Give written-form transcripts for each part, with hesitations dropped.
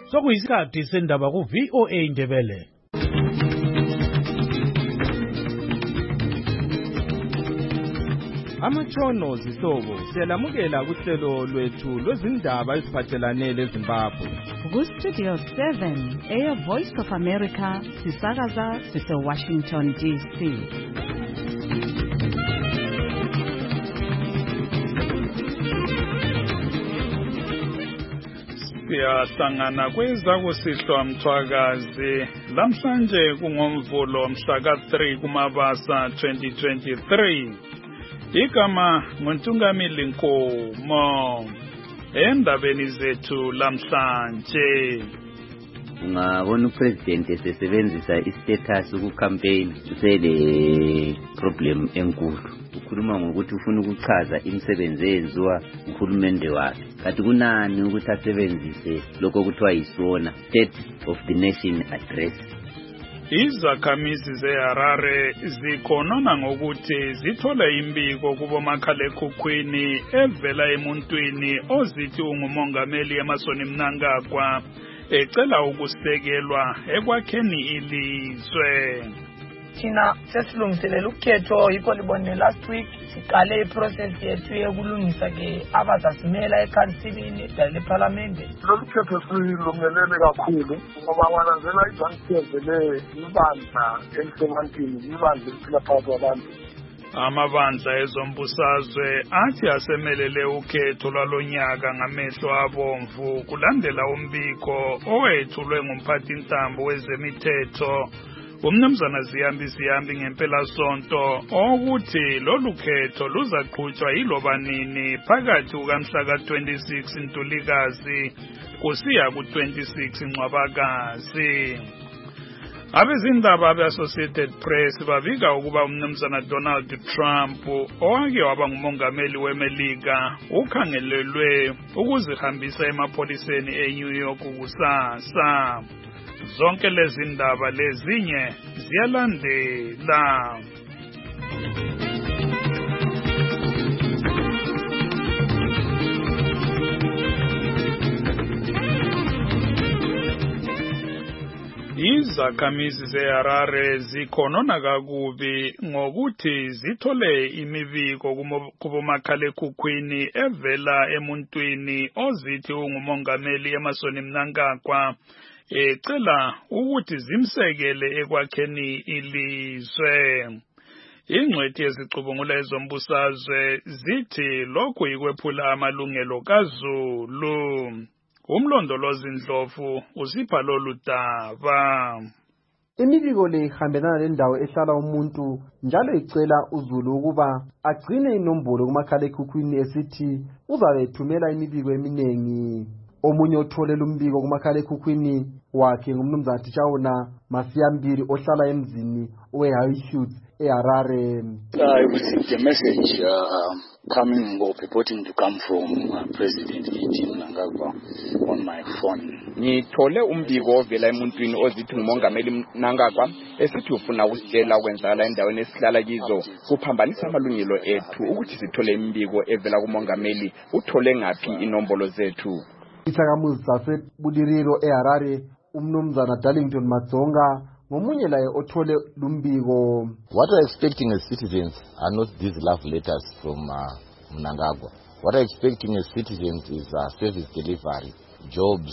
Sokuyisikhathi sendaba ku VOA Indebele. Amatshono zihlobo siyalamukela kuhlelo lwethu lwezindaba eziphathelane leZimbabwe. Ku Studio 7 Air Voice of America sisakaza sise Washington DC. Siyahlangana kwezakusihlwa mthwakazi lamhlanje kungomvulo mhla ka-3 kuMabasa 2023. Igama nguNtungamili Nkomo. Endabeni zethu lamhlanje ungabona upresident esebenzisa istatus ukucampaign usele problem enkulu. Ukhuluma ngokuthi ufuna ukuchaza imisebenzi eyenziwa uhulumende wakhe. Kanti kunani ukuthi asebenzise lokho kuthiwa yisona State of the Nation Address. Izakhamizi zeHarare zikhonona ngokuthi zithole imbiko kubomakhalekhukhwini evela emuntwini ozithi ungumongameli Emmerson Mnangagwa ecela ukusekelwa ekwakheni ilizwe. Thina sesilungiselela ukhetho yikho libone last week siqale iprocess yethu yokulungisa ke abazasimela ekhansilini leParliament. Lolu khetho silungelele kakhulu ngoba wananzela izangisevele ibandla elisemantini ibandla eliphila phakathi kwabantu. Amabandla ezombusazwe athi asemelele ukhetho lwalonyaka ngamehlo abomvu kulandela umbiko owethulwe ngumphathintambo wezemithetho uMnumzana Ziyambi ngempela sonto ukuthi lolu khetho luzaqhutshwa yiloba nini phakathi kukamhla ka-26 Ntulikazi kusiya ku-26 Ncwabakazi. Abezindaba be-Associated Press babika ukuba uMnumzana Donald Trump owake waba ngumongameli weMelika ukhangelelwe ukuzihambisa emapholiseni eNew York kusasa. Zonke lezi ndaba lezinye ziyalandela. Izakhamizi zeHarare zikhonona kakubi ngokuthi zithole imibiko kubomakhalekhukhwini evela emuntwini ozithi ungumongameli Emmerson Mnangagwa ecela ukuthi zimsekele ekwakheni ilizwe. Ingcwethi yezicubungula ezombusazwe zithi lokhu yikwephula amalungelo kaZulu. Umlondolozi Ndlovu usipha lolu daba. Imibiko le ihambelana lendawo ehlala umuntu njalo icela uZulu ukuba agcine inombolo kumakhalekhukhwini esithi uzabethumela imibiko eminingi. Omunye otholela umbiko kumakhalekhukhwini wakhe ngumnumzana Tshawona Masiyambiri ohlala emzini weHighshoots eHarare. I received a message coming or purporting to come from President E.T. Mnangagwa on my phone. Ngithole umbiko ovela emuntwini ozithi ngumongameli Mnangagwa esithi ufuna ukusitshela kwenzakala endaweni esihlala kizo kuphambanisa amalungelo ethu ukuthi sithole imbiko evela kumongameli. Uthole ngaphi inombolo zethu? Isakamuzi zasebuliriro eHarare umnumzana Darlington Madzonga ngomunye laye othole lumbiko. What we're expecting as citizens are not these love letters from Mnangagwa. What we're expecting as citizens is service delivery, jobs,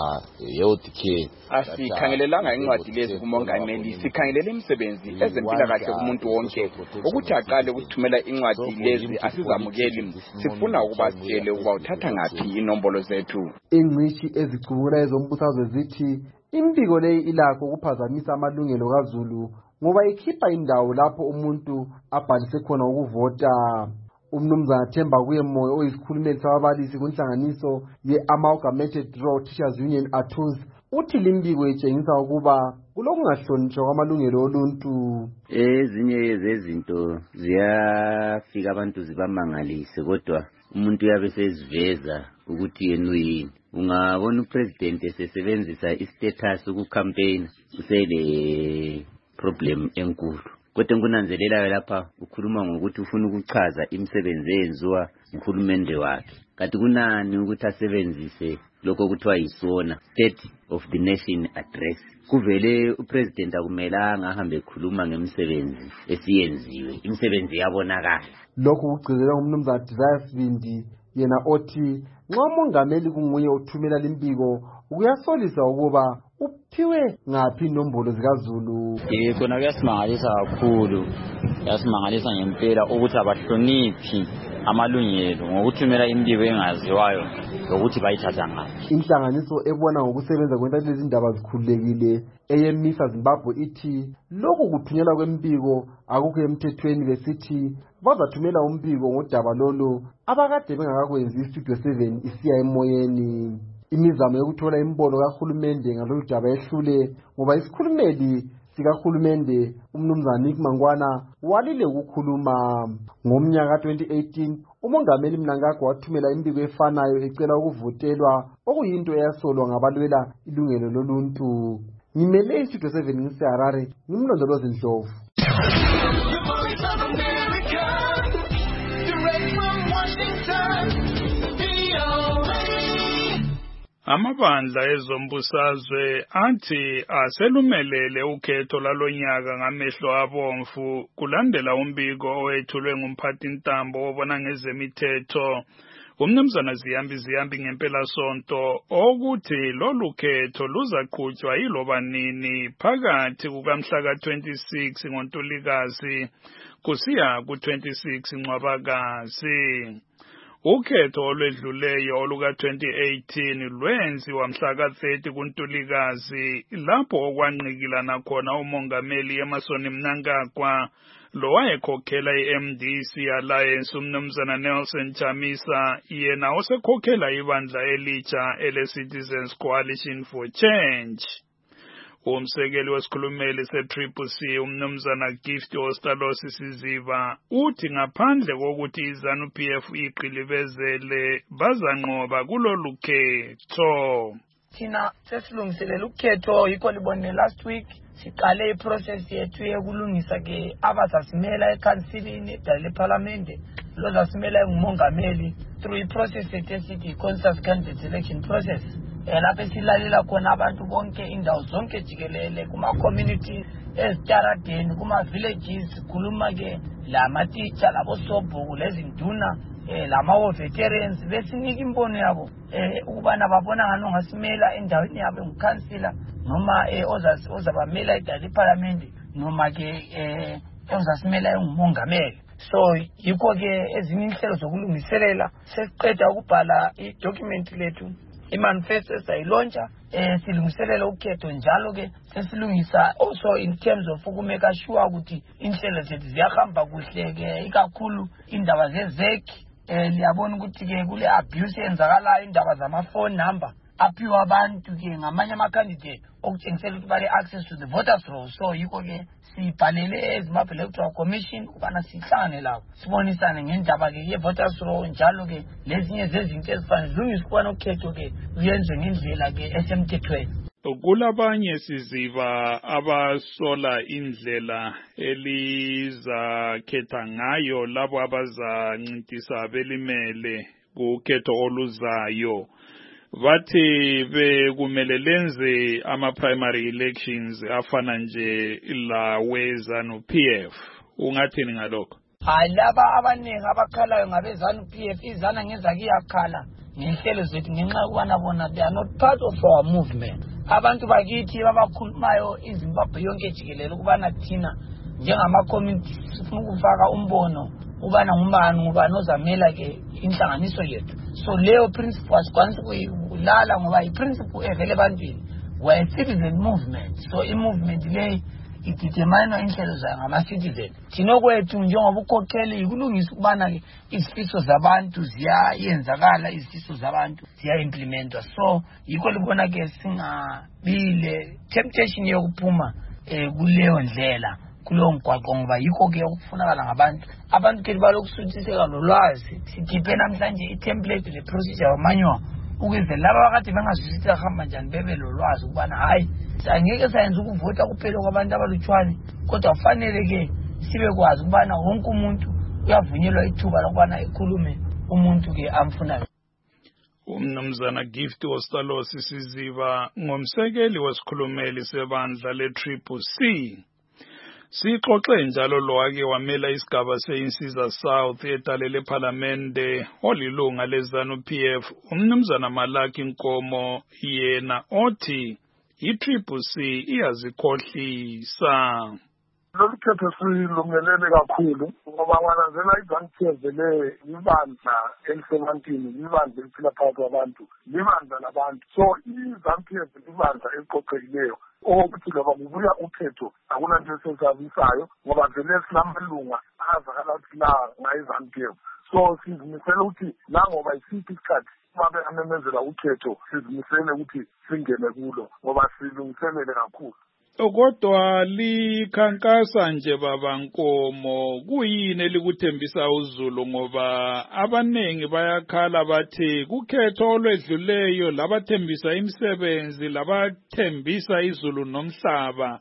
health care. Asikhangelelanga incwadi lezi kumongameli, sikhangelele imisebenzi ezempilakahle kumuntu wonke. Ukuthi aqale ukuthumela incwadi lezi asizamukeli. Sifuna ukuba sitshele ukuba uthatha ngaphi inombolo zethu. Ingcishi ezicubungula ezombusazwe zithi imbiko leyi ilakho ukuphazamisa amalungelo kaZulu ngoba ikhipha indawo lapho umuntu abhalise khona ukuvota. Umnumzana Themba Kuyemoyo oyisikhulumeli sababalisi kunhlanganiso ye-Amalgamated Rural Teachers Union ATUS uthi limbiko itshengisa ukuba kulokungahlonitshwa kwamalungelo oluntu. Ezinye zezinto ziyafika abantu zibamangalise kodwa umuntu uyabe seziveza ukuthi yena uyini. Ungabona upresident esebenzisa istatus ukucampaign usele problem enkulu. Kodwa ngunanzelelayo lapha ukhuluma ngokuthi ufuna ukuchaza imisebenzi eyenziwa uhulumende wakhe. Kanti kunani ukuthi asebenzise lokho kuthiwa yisona State of the Nation Address. Kuvele upresident akumelanga ahambe ekhuluma ngemisebenzi esiyenziwe, imisebenzi yabonakala. Lokho kugcizelwa ngumnumzana Desire Sibindi, yena othi nxa umongameli kunguye othumela limbiko kuyasolisa ukuba uphiwe ngaphi inombolo zikaZulu. Khona kuyasimangalisa kakhulu, kuyasimangalisa ngempela ukuthi abahloniphi amalungelo ngokuthumela imbiko engaziwayo lokuthi bayithatha ngaphi. Inhlanganiso ebona ngokusebenza kwentando lezi ndaba zikhululekile eyemisa Zimbabwe ithi lokhu kuthunyelwa kwembiko akukho emthethweni, besithi bazathumela umbiko ngodaba lolo abakade bengakakwenzi iStudio 7 isiya emoyeni. Imizamo yokuthola imbono kahulumende ngalolu daba ehlule ngoba isikhulumeli sikahulumende umnumzana Nick Mangwana walile ukukhuluma. Ngomnyaka 2018 umongameli Mnangagwa wathumela imbiko efanayo ecela ukuvotelwa, okuyinto eyasolwa ngabalwela ilungelo loluntu. Ngimele iStudio 7 ngiseHarare, ngimlondolozi Ndlovu. Amabandla ezombusazwe athi aselumelele ukhetho lalonyaka ngamehlo abomvu kulandela umbiko owethulwe ngumphathintambo obona ngezemithetho umnumzana Ziyambi ngempela sonto ukuthi lolu khetho luzaqhutshwa yiloba nini phakathi kukamhla ka-26 ngoNtulikazi kusiya ku-26 Ncwabakazi. Ukhetho olwedluleyo oluka-2018 lwenziwa mhla ka-30 kuNtulikazi lapho okwanqikilana khona umongameli Emmerson Mnangagwa lowayekhokhela i-MDC Alliance umnumzana Nelson Chamisa, yena osekhokhela ibandla elitsha ele-Citizens Coalition for Change. Umsekeli wesikhulumeli se-CCC umnumzana Gift Ostalosi Siziva uthi ngaphandle kokuthi iZANU-PF iqilibezele bazanqoba kulolu khetho. Thina sesilungiselela ukhetho yikho libone last week siqale iprocess yethu yokulungisa ke abazasimela ekansilini edale parliamente lozasimela ngumongameli through iprocess esithi consensus candidate selection process. Lapho silalela khona abantu bonke indawo zonke jikelele kuma community ezitaradeni kuma villages, khuluma ke lama teacher labo sobhuku lezinduna lama veterans besinika imbono yabo ukubana babona ngani ongasimela endaweni yabo ngukhansila noma ozabamela edale parliament noma ke ozasimela ngumongameli. So yikho ke ezinye inhlelo zokulungiselela sesiqeda ukubhala idocument lethu imanifesto sayilontsha silungiselela ukhetho njalo ke sesilungisa also in terms of ukumeka sure ukuthi inhlelo zethu ziyahamba kuhle ke ikakhulu indaba zezeki liyabona ukuthi ke kule abuse enzakalayo indaba zama-phone number aphiwa abantu ke ngamanye ama-candidate okutshengisela ukuthi bale access to the voters roll. So yikho ke sibhalele eZimbabwe Electoral Commission ukubana sihlangane labo sibonisane ngendaba ke ye-voters roll njalo ke lezinye zezinto ezifanele zilungiswe ukubana ukhetho ke luyenzwe ngendlela ke esemthethweni. Kulabanye Siziva abasola indlela elizakhetha ngayo labo abazancintisa belimele kukhetho oluzayo. Bathi bekumele lenze ama-primary elections afana nje la weZANU-PF. Ungathini ngalokho? Laba abaningi abakhalayo ngabe ZANU-PF izana ngezake iyakhala ngenhlelo zethu ngenxa yokubana bona they are not part of our movement. Abantu bakithi babakhulumayo iZimbabwe yonke jikelele ukubana thina njengama-community sifuna ukufaka umbono ubana ngubani ozamela ke inhlanganiso yethu. So leyo principle asikwanisi kuyilala ngoba iprinciple evele ebantwini we're a citizen movement. So i-movement le idetermine inhlelo zayo ngama-citizen. Thina kwethu njengoba ukhokheli yikulungisa ukubana ke izifiso zabantu ziyayenzakala, izifiso zabantu ziya-implementwa. So yikho libona ke singabile temptation yokuphuma kuleyo ndlela kulowo mgwaqo ngoba yikho ke okufunakala ngabantu. Abantu ke balokusuthiseka lolwazi sikhiphe namhlanje i-template le-procedure manual ukuze laba abakade bengazwisisi ahamba njani bebe lolwazi ukubana hayi angeke sayenza ukuvota kuphela kwabantu abalutshwane kodwa kufanele ke sibe kwazi ukubana wonke umuntu uyavunyelwa ithuba lokubana ekhulume umuntu ke amfunayo. Umnumzana Gift Ostalosi Siziba ngomsekeli wesikhulumeli sebandla le-CCC. Sixoxe njalo lo wake wamela isigaba seinsiza South edale lePhalamende olilunga leZanu-PF umnumzana Malaki Nkomo yena othi i-CCC iyazikhohlisa. Lolu khetho silungelele kakhulu ngoba wanazela iZanu-PF le ibandla elisemantini ibandla eliphila phakathi kwabantu libandla labantu so iZanu-PF ibandla eliqoqekileyo ukuthi loba kubuya ukhetho akunanto esesabisayo ngoba vele silamalunga azakala ukuthi la ngayiZanu-PF so sizimisela ukuthi la ngoba isiphi isikhathi babe amemezela ukhetho sizimisele ukuthi singene kulo ngoba silungiselele kakhulu. Kodwa likhankasa nje baba Nkomo kuyini elikuthembisa uZulu ngoba abanengi bayakhala bathi kukhetho olwedluleyo labathembisa imisebenzi labathembisa izulu nomhlaba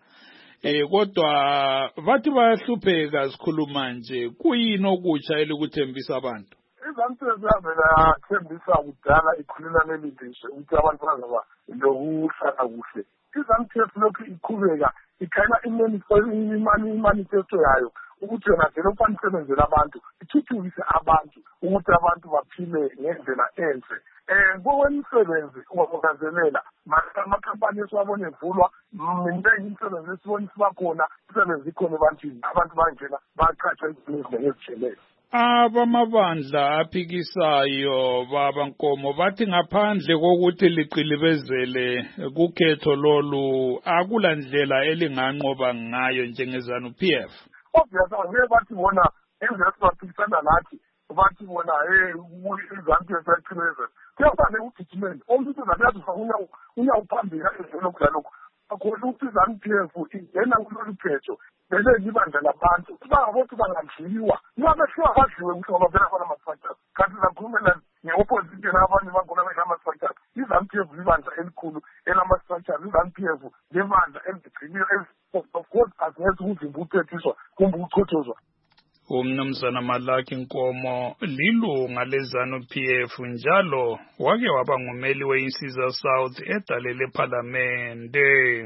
kodwa bathi bayahlupheka sikhuluma nje kuyini okutsha elikuthembisa abantu? iZanu-PF yavela yathembisa kudala ikhululane elidishe ukuthi abantu bazaba lokuhlala kuhle. iZanu-PF lokhu iqhubeka ikhayela imanifesto yayo ukuthi yona vele ufana isebenzela abantu ithuthukise abantu ukuthi abantu baphile ngendlela enhle. Ngokwemisebenzi ngokugazelela amakhampani esiwabona evulwa minengi imisebenzi esibona isibakhona imisebenzi ikhona ebantwini abantu bangena baqhatshwa izinto ezijeleyo. Abamabandla aphikisayo baba Nkomo bathi ngaphandle kokuthi liqilibezele kukhetho lolu akulandlela elinganqoba ngayo njengeZanu-PF. Obviously ngeke bathi bona indlela sibaphikisana nathi bathi bona iZanu-PF yaqhubeza kuyafane ugijimeni omuntu uzakuyazi unyawuphambili ezelo kulokho akhohle ukuthi iZanu-PF ingena kulolu khetho vele libandla labantu bangabothi bangadliwa nabashiwa badliwe ukuthi ngoba vele khona ama-structures kanti zakhulumela nge-opposition abanye bakhona besha ama-structures iZanu-PF libandla elikhulu elama-structures iZanu-PF libandla eliziqiniyo of course asingethi ukuvimba ukuthethiswa kumbe ukuchothozwa. Umnumzana Malaki Nkomo lilunga leZanu-PF njalo wake waba ngumeli weinsiza South edale lePhalamende.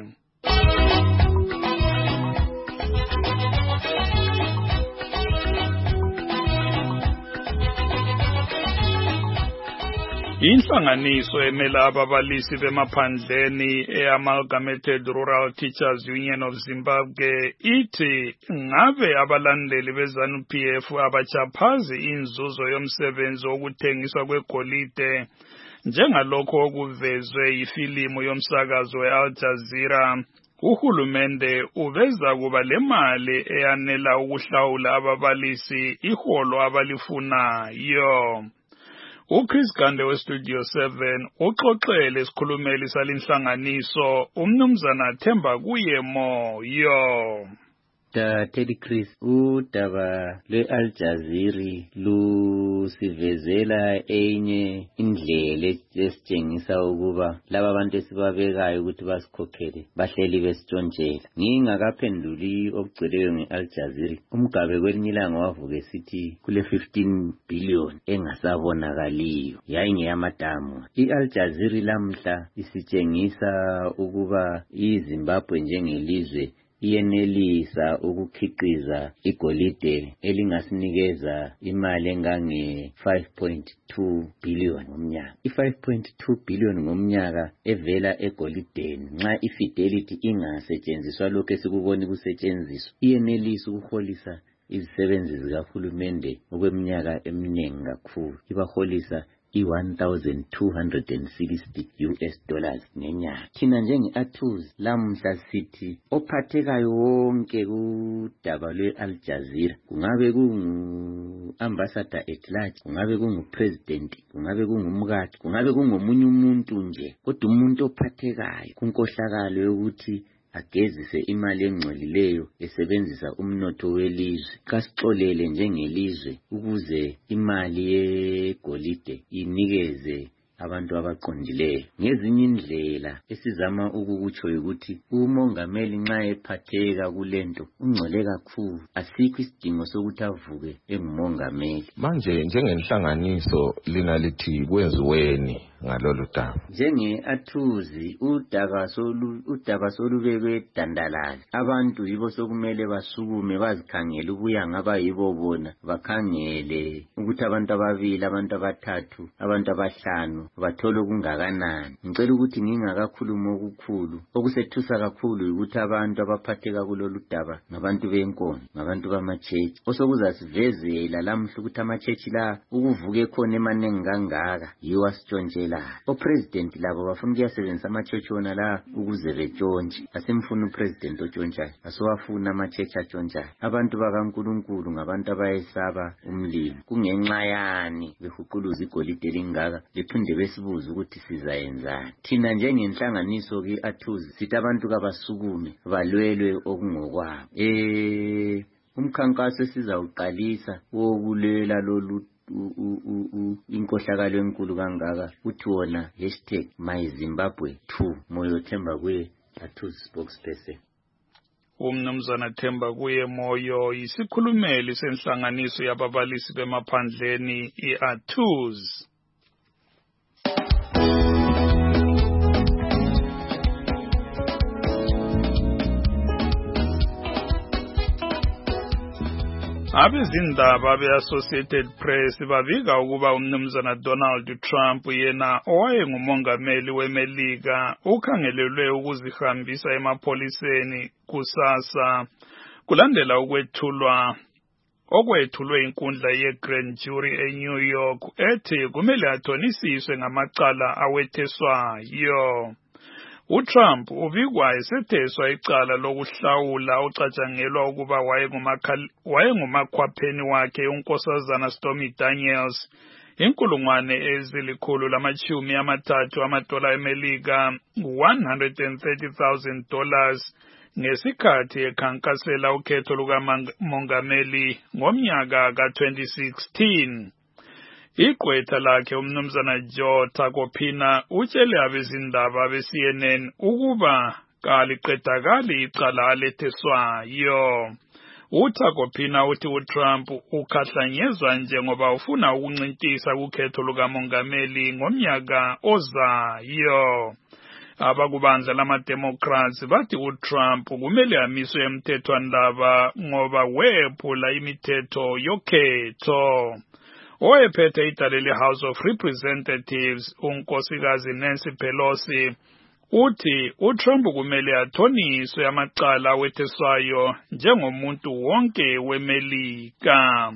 Inhlanganiso emela ababalisi bemaphandleni eAmalgamated Rural Teachers Union of Zimbabwe ithi ngabe abalandeli beZanu-PF abachaphazi inzuzo yomsebenzi wokuthengiswa kwegolide njengalokho okuvezwe yifilimu yomsakazo weAl Jazeera. Uhulumende uveza kuba le mali eyanela ukuhlawula ababalisi iholo abalifunayo. uChris Gande weStudio 7 uxoxele isikhulumeli salinhlanganiso umnumzana Themba Kuyemoyo. Teddy Chris udaba lwe-Al Jazeera lusivezela enye indlela esitshengisa ukuba laba bantu esibabekayo ukuthi basikhokhele bahleli besitshontshela. Ngingakaphenduli okugcweleyo nge-Al Jazeera umgabe kwelinye ilanga wavuke sithi kule 15 billion engasabonakaliyo yayingeyamadamu. I-Al Jazeera lamhla isitshengisa ukuba iZimbabwe njengelizwe iyenelisa ukukhiqiza igolide elingasinikeza imali engange 5.2 billion ngomnyaka. I5.2 billion ngomnyaka evela egolideni nxa ifidelity ingasetshenziswa lokho esikubona kusetshenziswa iyenelisa ukuholisa izisebenzi zikahulumende okweminyaka eminingi kakhulu. Ibaholisa $1,260 ngenyanga. Thina njenge-Athuzi lamhla sithi ophathekayo wonke kudaba lwe-Al Jazeera kungabe kungu-ambassador at large, kungabe kungu-president, kungabe kungumkakhe, kungabe kungomunye umuntu nje, kodwa umuntu ophathekayo kunkohlakalo yokuthi agezise imali engcolileyo esebenzisa umnotho welizwe. Kasixolele njengelizwe ukuze imali yegolide inikeze abantu abaqondileyo. Ngezinye indlela esizama ukukutsho ukuthi umongameli nxa ephatheka kulento ungcole kakhulu, asikho isidingo sokuthi avuke engumongameli. Manje njengenhlanganiso lina lithi kwenziweni ngalolu daba? Njenge-Athuzi udaba solubekwe dandalala. Abantu yibo sokumele basukume bazikhangele ubuya ngaba yibo bona, bakhangele ukuthi abantu ababili, abantu abathathu, abantu abahlanu bathole okungakanani. Ngicela ukuthi ngingakakhuluma okukhulu. Okusethusa kakhulu ukuthi abantu abaphatheka kulolu daba ngabantu benkonzo, ngabantu bamachechi. Osokuzasivezela lamhla ukuthi amachechi la ukuvuke khona emanengi kangaka yiwo asitshontshela. Opresident labo bafuna ukuyasebenzisa amachechi wona la ukuze betshontshe. Asimfuna upresident otshontshayo, asowafuna amachechi atshontshayo. Abantu bakaNkulunkulu ngabantu abayesaba umlilo. Kungenxa yani behuquluza igolide lingaka liphinde besibuza ukuthi sizayenzani. Thina njengenhlanganiso ke-Athuzi sithi abantu kabasukume balwelwe okungokwabo. Umkhankaso esizawuqalisa wokulela lolu inkohlakalo enkulu kangaka uthi wona #MyZimbabwe2 Moyo Themba kuye Athuzi spokesperson. Umnumzana Themba kuye Moyo yisikhulumeli senhlanganiso yababalisi bemaphandleni i-Athuzi. Abezindaba be-Associated Press babika ukuba umnumzana Donald Trump yena owayengumongameli weMelika ukhangelelwe ukuzihambisa emapholiseni kusasa kulandela okwethulwe inkundla ye-Grand Jury eNew York ethi kumele athonisiswe ngamacala awetheswayo. uTrump ubikwa esetheswa icala lokuhlawula ocatshangelwa ukuba wayengumakhwapheni wakhe unkosazana Stormy Daniels $130,000 eMelika, $130,000 ngesikhathi ekhankasela ukhetho lukamongameli ngomnyaka ka-2016. Igqwetha lakhe umnumzana Joe Tacopina utshele abezindaba be-CNN ukuba kaliqedakali icala aletheswayo. uTacopina uthi uTrump ukhahlanyezwa njengoba ufuna ukuncintisa ukhetho lukamongameli ngomnyaka ozayo. Abakubandla lama-Democrats bathi uTrump kumele amiswe emthethwandaba ngoba wephula imithetho yokhetho. Owephethe idale le-House of Representatives unkosikazi Nancy Pelosi uthi uTrump kumele athoniswe amacala awetheswayo njengomuntu wonke weMelika.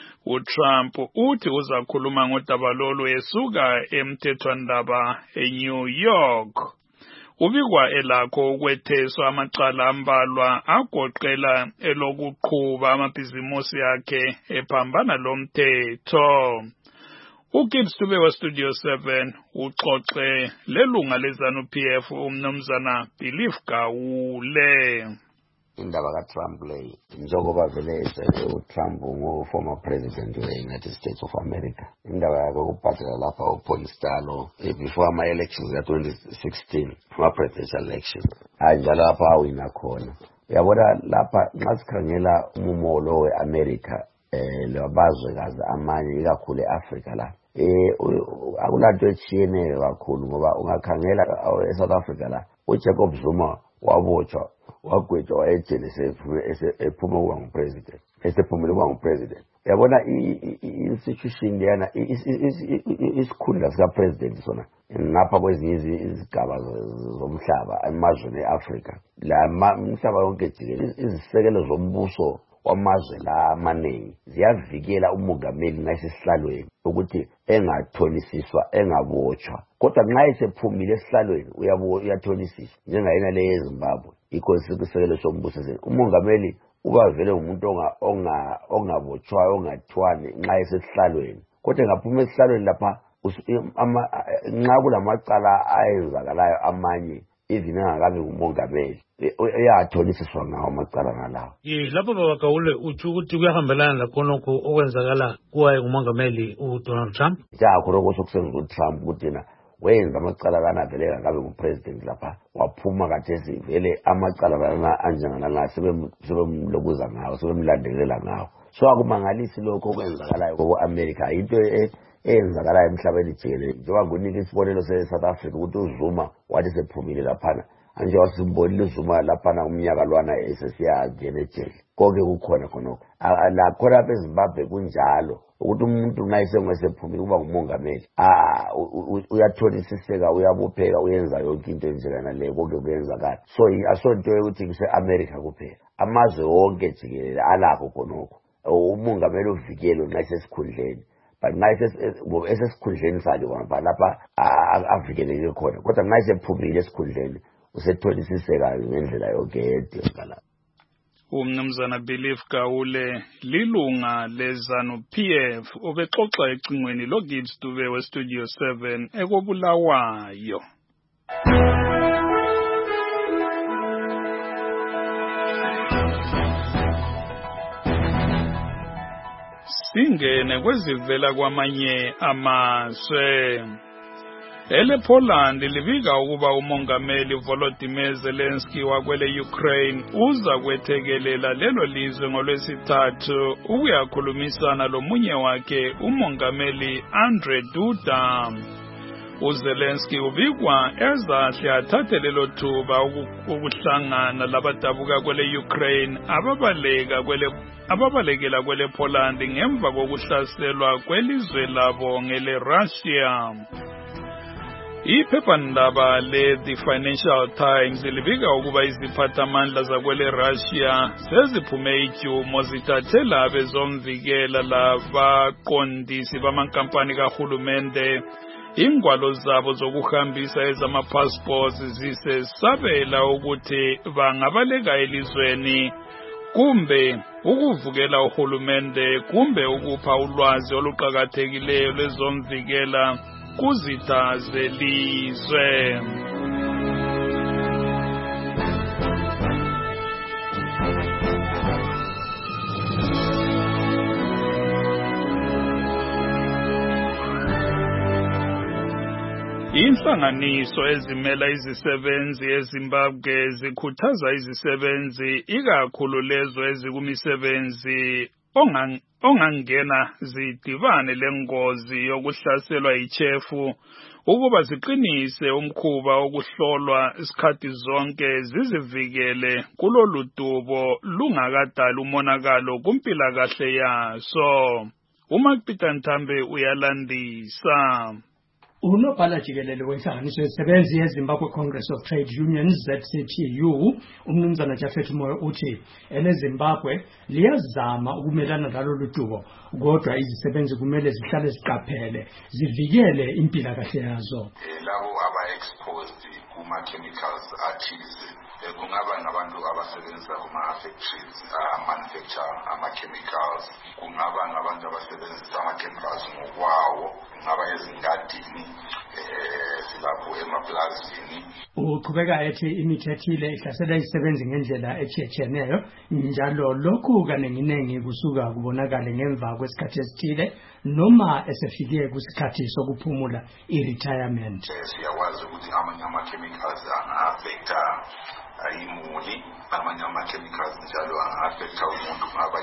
uTrump uthi uzakhuluma ngodaba lolu esuka emthethwandaba eNew York. Ubikwa elakho ukwetheswa amacala ambalwa agoqela elokuqhuba amabhizimusi akhe ephambana lomthetho. uGibbs Dube weStudio 7 uxoxe lelunga leZANU-PF umnumzana Belief Gawule. Indaba kaTrump le njengoba vele esele uTrump former president we-United States of America, indaba yakhe ukubhadela lapha uPolistalo before ama-elections ka-2016 ama-presidential election njalo lapha awina khona. Uyabona lapha nxa sikhangela umumo we-America labazwekazi amanye ikakhulu e-Africa la akulanto etshiyeneyo kakhulu ngoba ungakhangela eSouth Africa la uJacob Zuma wabotshwa wagwetshwa wayejele ephuma ukuba ngupresident esephumile ukuba ngupresident. Uyabona i-institution leyana isikhundla sikapresident sona ngapha kwezinye izigaba zomhlaba emazweni e-Africa la umhlaba yonke jikelele izisekelo zombuso wamazwe la amaningi ziyavikela umongameli nxa esesihlalweni ukuthi engathonisiswa engabotshwa, kodwa nxa esephumile esihlalweni uyathonisiswa njengayena le yeZimbabwe. Ikho isisekelo sombuso umongameli uba vele umuntu ongabotshwayo ongathwani nxa esesihlalweni, kodwa engaphuma esihlalweni lapha nxa kulamacala ayenzakalayo amanye even angakabe umongameli uyathonisiswa ngawo amacala ngalawo. Lapho babagawule uthi ukuthi kuyahambelana lakhonokho okwenzakala kuwaye ngumongameli uDonald Trump. Khonokho sokusenza uTrump ukuthi na wenza amacala kana vele akabe ngupresident lapha waphuma kathesi vele amacala lana anjengana sebemlokuza ngawo sebemlandelela ngawo. So akumangalisi lokho okwenzakalayo ko-America into eyenzakalayo emhlabeni jikelele njengoba ngunika isibonelo se-South Africa ukuthi uZuma wathi sephumile laphana anje wasimbonile uZuma laphana umnyaka lwana esesiyangena ejele konke kukhona khonokho lakhona apha eZimbabwe kunjalo ukuthi umuntu nxa esengesephumile kuba ngumongameli uyathonisiseka uyabopheka uyenza yonke into enjengana leyo konke kuyenzakala. So asonto yokuthi kuse-America kuphela amazwe wonke jikelele alakho khonokho umongameli uvikelo nxa esesikhundleni but nxa esesikhundleni sakhe lapha avikeleke khona kodwa nxa esephumile esikhundleni usethonisiseka ngendlela yonke edingakalayo. Umnumzana Belief Gawule lilunga leZANU-PF obexoxa ecingweni loGibbs Dube weStudio 7 ekobulawayo. Singene kwezivela kwamanye amazwe. ElePoland libika ukuba umongameli Volodymyr Zelensky wakwele Ukraine uza kwethekelela lelo lizwe ngolwesithathu ukuyakhulumisana lomunye wakhe umongameli Andrzej Duda. uZelensky ubikwa ezahle athathe lelo thuba ukuhlangana labadabuka kwele Ukraine ababalekela kwele Poland ngemva kokuhlaselwa kwelizwe labo ngele Russia. Iphephandaba le-The Financial Times libika ukuba iziphathamandla zakwele Russia seziphume ijumo zithathela abezomvikela labaqondisi bamankampani kahulumende ingwalo zabo zokuhambisa ezama-passports zisesabela ukuthi bangabaleka elizweni kumbe ukuvukela uhulumende kumbe ukupha ulwazi oluqakathekileyo lwezomvikela kuzitha zelizwe. Inhlanganiso ezimela izisebenzi eZimbabwe zikhuthaza izisebenzi ikakhulu lezo ezikumisebenzi ongangena zidivane lengozi yokuhlaselwa yichefu ukuba ziqinise umkhuba wokuhlolwa isikhathi zonke zizivikele kulolu dubo lungakadali umonakalo kumpilakahle yaso. uMark-Peter Nthambe uyalandisa. Unobhala jikelele wenhlanganiso yezisebenzi yeZimbabwe Congress of Trade Unions ZCTU umnumzana Japhet Moyo uthi eleZimbabwe liyazama ukumelana nalolu dubo kodwa izisebenzi kumele zihlale ziqaphele zivikele impilakahle yazo. Labo aba-exposed kuma-chemicals athize kungaba ngabantu abasebenza kuma-factories manufacture ama-chemicals, kungaba ngabantu abasebenzisa ama-chemicals ngokwawo, kungaba ezingadini silapho emaplazini. Uqhubeka ethi imithi ethile ihlasela izisebenzi ngendlela etshiyetshiyeneyo njalo lokhu kanenginengi kusuka kubonakale ngemva kwesikhathi esithile noma esefike kusikhathi sokuphumula i-retirement. Siyakwazi ukuthi amanye ama-chemicals anga-affecta imuli, amanye ama-chemicals njalo anga-affecta umuntu kungaba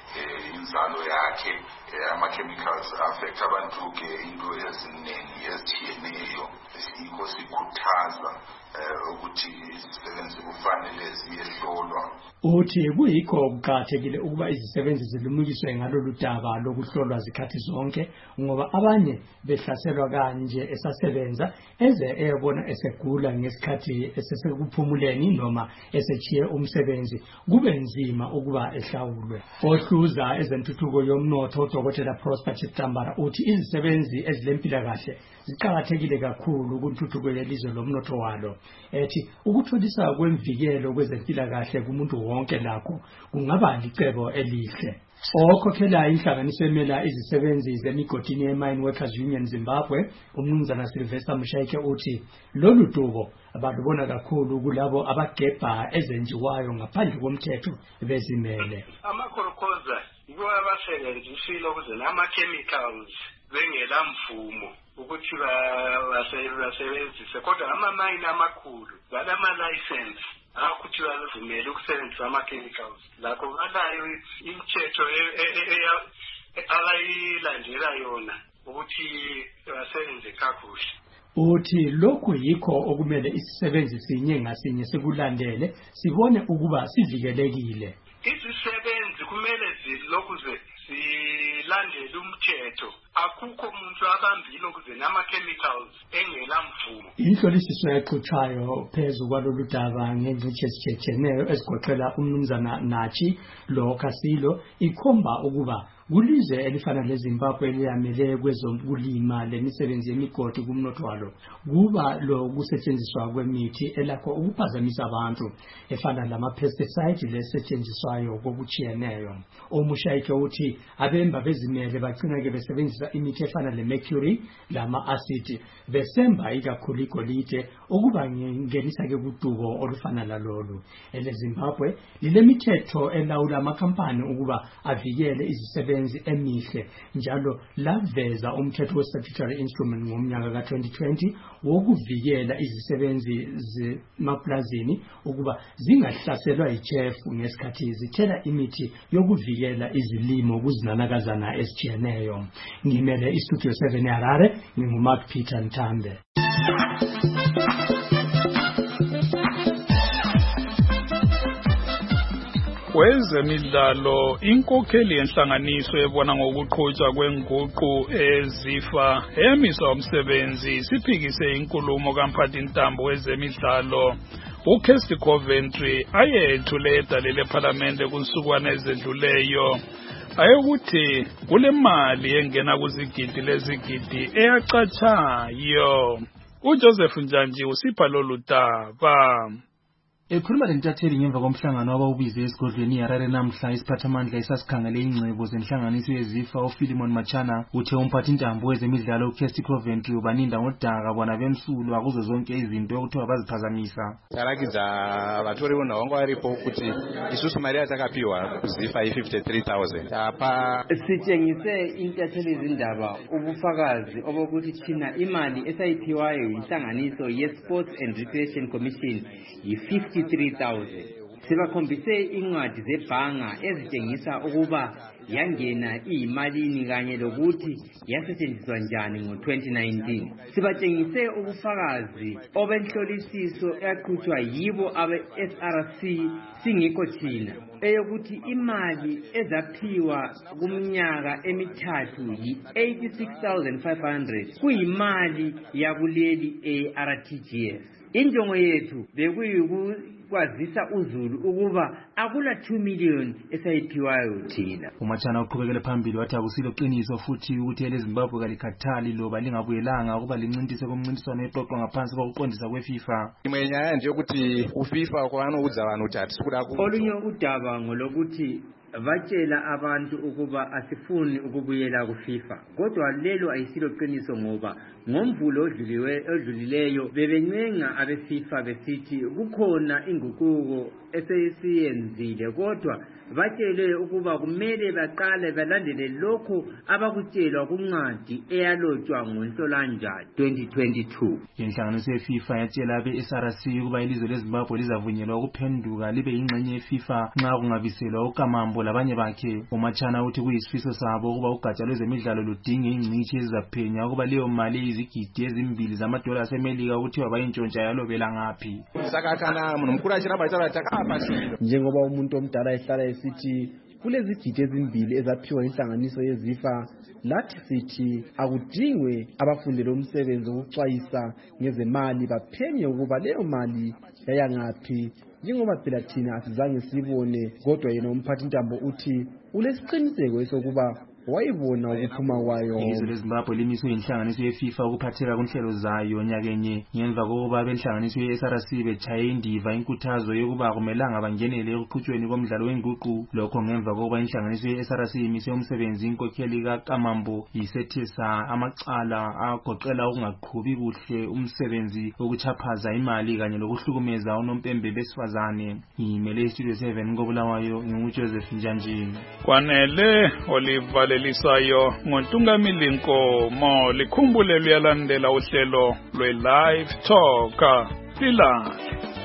inzalo yakhe. Ama-chemicals affecta abantu-ke into eziningi ezitshiyeneyo. Yikho sikhuthaza ukuthi izisebenzi kufanele ziyehlolwa. Uthi kuyikho kuqakathekile ukuba izisebenzi zilumukiswe ngalolu daba lokuhlolwa zikhathi zonke ngoba abanye behlaselwa kanje esasebenza eyebona esegula ngesikhathi esesekuphumuleni noma esechiye umsebenzi kube nzima ukuba ehlawulwe. Ohluza ezentuthuko yomnotho uDokotela Prosper Chitambara uthi izisebenzi ezilemphilakahle ziqakathekile kakhulu kuntuthuko yelizwe lomnotho walo. Ethi ukutholisa ukuvikela kwezempilakahle kumuntu wonke lakho kungaba licebo elihle. Okhokhela inhlanganiso emela izisebenzi zemigodini ye-Mine Workers Union Zimbabwe, umnumzana Sylvester Mushaike uthi lolu dubo abalubona kakhulu kulabo abagebha ezenziwayo ngaphandle komthetho bezimele. Amakhokhoza yibo abasebenzisile ukuze nama-chemicals bengela mvumo ukuthi basebenzise, kodwa ama-mine amakhulu banama-license ukuthi bavumele ukusebenzisa ama-chemicals. Lakho banayo imithetho abayilandela yona ukuthi basebenze kakuhle. Uthi lokhu yikho okumele isisebenzi sinye ngasinye sikulandele sibone ukuba sivikelekile. Izisebenzi kumele zilokhu zilandele umthetho. Akukho umuntu abambile ukuze nama-chemicals engela mvumo. Inhlolisiso yaxutshayo phezu kwalolu daba ngengcitshi ezitshiyeneyo ezigoqela umnumzana Nachi lo Kasilo ikhomba ukuba kulizwe elifana leZimbabwe eliyamele kwezokulima lemisebenzi yemigodi kumnotho walo kuba lo kusetshenziswa kwemithi elakho ukuphazamisa abantu efana lama-pesticide lesetshenziswayo kokuchiyeneyo. Omushaike uthi abemba bezimele bagcina-ke besebenzisa imithi efana le-mercury lama-acid besemba ikakhulu igolide ukuba ngenisa-ke kudubo olufana lalolu. EleZimbabwe lilemithetho elawula amakhampani ukuba avikele izisebenzi emihle njalo laveza umthetho we-statutory instrument ngomnyaka ka-2020 wokuvikela izisebenzi zemaplazini ukuba zingahlaselwa yijefu ngesikhathi zithela imithi yokuvikela izilimo kuzinanakazana ezitshiyeneyo. Ngimele istudio 7 eHarare, nginguMark Peter Ntambe. Kwezemidlalo, inkokheli yenhlanganiso ebona ngokuqhutshwa kwenguqu ezifa emiswa umsebenzi siphikise inkulumo kaMphathintambo wezemidlalo uKesty Coventry ayethule edalile eParliament kunsukwana ezedluleyo ayokuthi kule mali engena kuzigidi lezigidi eyacatshayo. uJoseph Njanji usipha lolu daba. Ekhuluma lentatheli ngemva komhlangano abawubize esigodlweni iHarare namhla isiphathamandla esasikhangele ingcebo zenhlanganiso yezifa uPhilemon Machana uthe umphathintambo wezemidlalo uKesty Coventry ubaninda ngodaka bona bemsulwa kuzo zonke izinto okuthiwa baziphazamisa. Tarakidza vatori vonhongo varipo kuti isusu mari yatakapiwa kuzifa i-53,000 apa sitshengise intatheli izindaba ubufakazi obokuthi thina imali esayiphiwayo yinhlanganiso ye-Sports and Recreation Commission yi-53,000. Sibakhombise incwadi zebhanga ezitshengisa ukuba yangena iyimalini kanye lokuthi yasetshenziswa njani ngo-2019. Sibatshengise ubufakazi obenhlolisiso eyaqhutshwa yibo abe-SRC singikho thina eyokuthi imali ezaphiwa kumnyaka emithathu yi-86,500 kuyimali yakuleli e-RTGS. Injongo yethu bekuyikukwazisa uzulu ukuba akula 2 million esayiphiwayo thina. uMachana uqhubekele phambili wathi akusilo qiniso futhi ukuthi eleZimbabwe kalikhathali loba lingabuyelanga ukuba lincintise komncintiswano eqoqwa ngaphansi kokuqondisa kweFIFA. imwe nyaya nje ukuthi uFIFA kwanoudza vanhu kuti atisikuda olunye udaba ngolokuthi batshela abantu ukuba asifuni ukubuyela kuFIFA, kodwa lelo ayisilo qiniso ngoba ngomvulo odlulileyo bebencenga abeFIFA besithi kukhona inguquko eseyenzile, kodwa batshele ukuba kumele baqale balandele lokho abakutshelwa kuncwadi eyalotshwa ngoNhlolanja 2022. Inhlanganiso yeFIFA yatshela abe-SRC ukuba ilizwe leZimbabwe lizavunyelwa ukuphenduka libe yingxenye yeFIFA nxa kungabiselwa uKamambo labanye bakhe. uMachana uthi kuyisifiso sabo ukuba ugatsha lwezemidlalo ludinge ingcitshi ezizaphenya ukuba leyo mali izigidi ezimbili zamadola aseMelika ukuthiwa bayintshontsha yalobela ngaphi. Saka kana munhu mukuru achiramba takapa njengoba umuntu omdala ehlala esithi kulezigidi ezimbili ezaphiwa inhlanganiso yezifa, lathi sithi akudingwe abafundele umsebenzi wokucwayisa ngezemali baphenye ukuba leyo mali yayangaphi, njengoba phela thina asizange sibone, kodwa yena umphathintambo uthi ulesiqiniseko esokuba wayibona ukuphuma kwayo. Ilizwe leZimbabwe limiswe inhlanganiso yeFIFA ukuphatheka kunhlelo zayo nyakenye ngemva kokuba benhlanganiso yeSRC bechaye indiva inkuthazo yokuba akumelanga bangenele ekuqhutshweni komdlalo wenguqu. Lokho ngemva kokuba inhlanganiso yeSRC imise umsebenzi inkokheli kaKamambo isethesa amacala agoqela ukungaqhubi kuhle umsebenzi wokuchaphaza imali kanye lokuhlukumeza unompembe besifazane. Imele iStudio 7 koBulawayo nginguJoseph Njanjini. Kwanele olivalelisayo ngoNtungamili Nkomo likhumbule luyalandela uhlelo lwe-Live Talk. Lilande.